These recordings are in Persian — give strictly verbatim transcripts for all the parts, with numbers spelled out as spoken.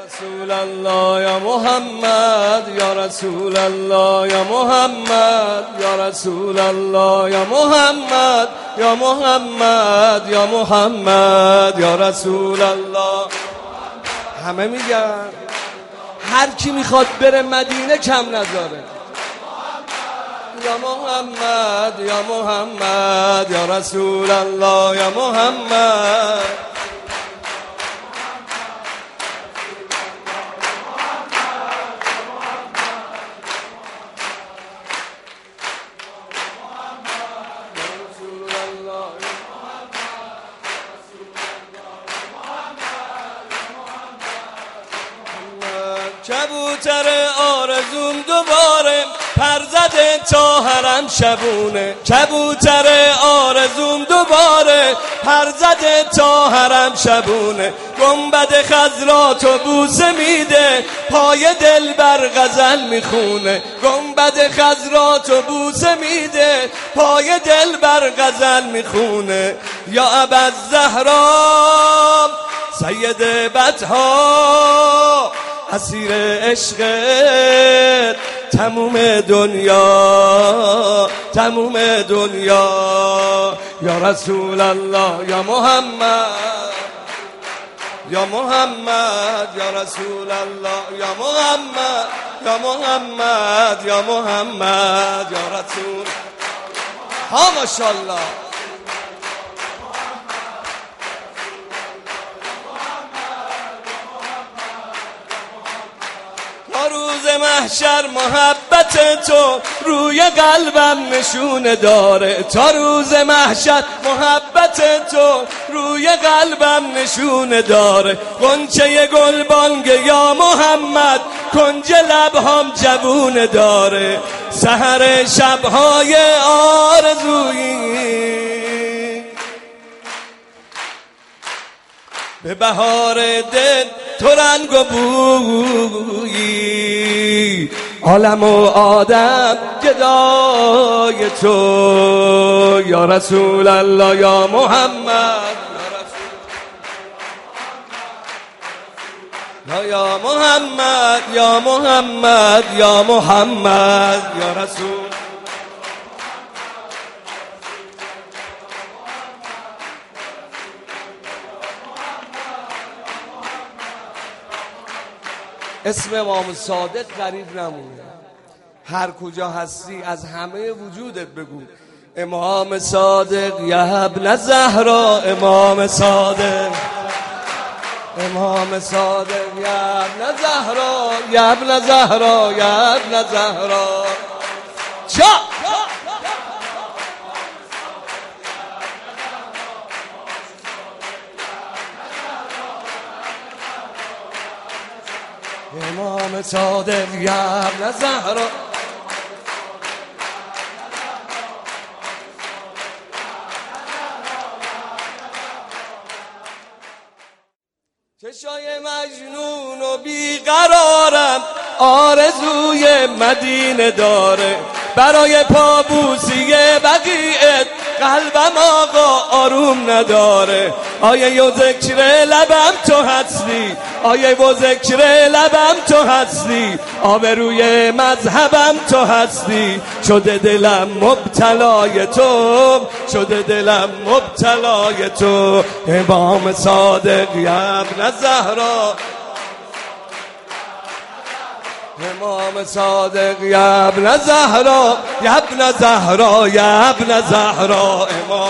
رسول الله یا محمد یا رسول الله یا محمد یا رسول الله یا محمد یا محمد یا محمد یا رسول الله. همه میگن هر کی میخواد بره مدینه کم نذاره. یا محمد یا محمد یا رسول الله یا محمد. کبوتر آرزوم دوباره پر زده تا حرم شبونه. کبوتر آرزوم دوباره پر زده تا حرم شبونه. گنبد خضراتو بوسه میده پای دل بر غزل میخونه. گنبد خضراتو بوسه میده پای دل بر غزل میخونه. یا ابوالزهرا سید بدها اسیر عشقت تموم دنیا تموم دنیا. یا رسول الله یا محمد یا محمد یا رسول الله یا محمد یا محمد یا محمد یا رسول. ها ماشاءالله. روز محشر محبت تو روی قلبم نشونه داره. تا روز محشر محبت تو روی قلبم نشونه داره. غنچه گلبانگ یا محمد کنج لبهام جوونه داره. سحر شبهای آرزویی به بهار دل تو رنگ و بویی. عالم و آدم گدای تو. یا رسول الله یا محمد یا محمد یا محمد یا محمد یا رسول. اسم امام صادق غریب نمونه. هر کجا هستی از همه وجودت بگو امام صادق یا ابن زهرا. امام صادق امام صادق یا ابن زهرا یا ابن زهرا یا ابن زهرا. چا امام صادق یا ابن زهرا. چشای مجنون و بیقرارم آرزوی مدینه داره. برای پابوسی بقیت قلبم آقا آروم نداره. آیه و ذکر لبم تو هستی. آیه و ذکر لبم تو هستی. آبروی مذهبم تو هستی. شده دلم مبتلای تو. شده دلم مبتلای تو. امام صادق یا ابن زهرا. امام صادق یا ابن زهرا یا ابن زهرا یا ابن زهرا. امام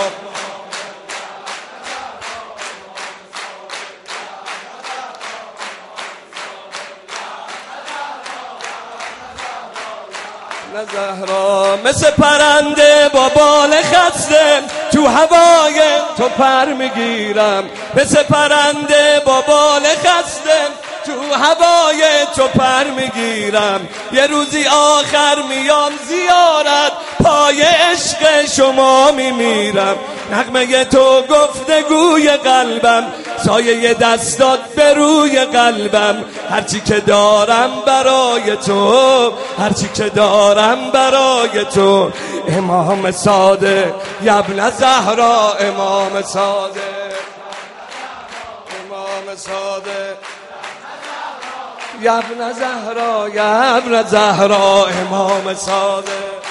زهرا مثل پرنده با بال خسته تو هوای تو پر میگیرم. مثل پرنده با بال خسته تو هوای تو پر میگیرم. یه روزی آخر میام زیارت پای عشق شما میمیرم. نغمه تو گفتگوی قلبم سایه دستات به روی قلبم. هرچی که دارم برای تو هرچی که دارم برای تو. امام صادق یا ابن زهرا. امام صادق امام صادق یا ابن زهرا یا ابن زهرا امام صادق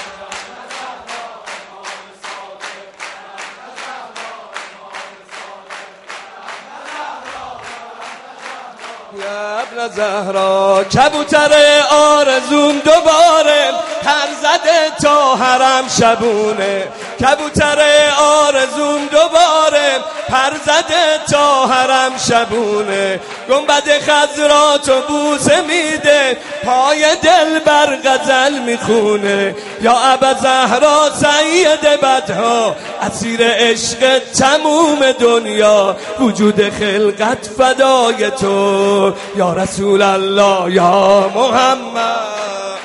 یا ابن زهرا کبوتر آرزوم دوباره پر زده تا حرم شبونه کبوتر آرزوم دوباره پر زده تا حرم شبونه گنبد خضرا تو بوسه میده پای دل بر غزل میخونه یا ابا زهرا سید بدها اسیر عشق تموم دنیا وجود خلقت فدای تو یا رسول الله یا محمد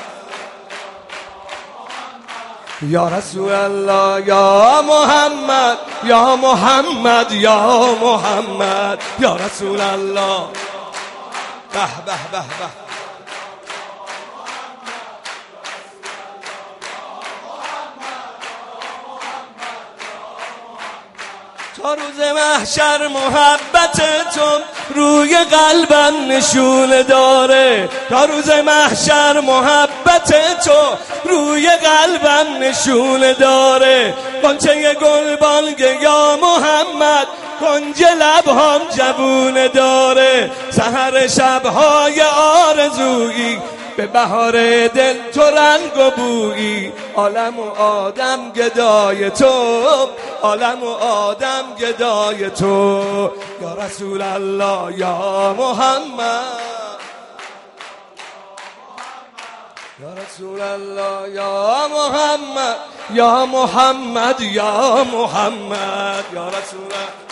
یا رسول الله یا محمد یا محمد یا محمد یا رسول الله به به به به تا روز محشر محبت تو روی قلبم نشون داره تا روز محشر محبت تو روی قلبم نشون داره قنچه گلبانگ یا محمد کنج لبهام جوون داره سحر شبهای آرزویی به بهار دل تو رنگ و بویی عالم و آدم گدای تو عالم و آدم گدای تو یا رسول الله یا محمد یا رسول الله یا محمد یا محمد یا محمد یا رسول الله